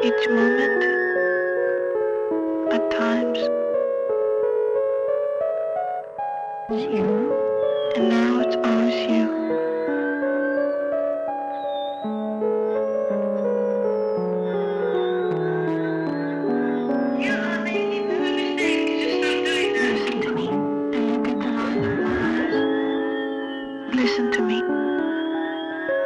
Each moment, at times, was you, and now it's always you.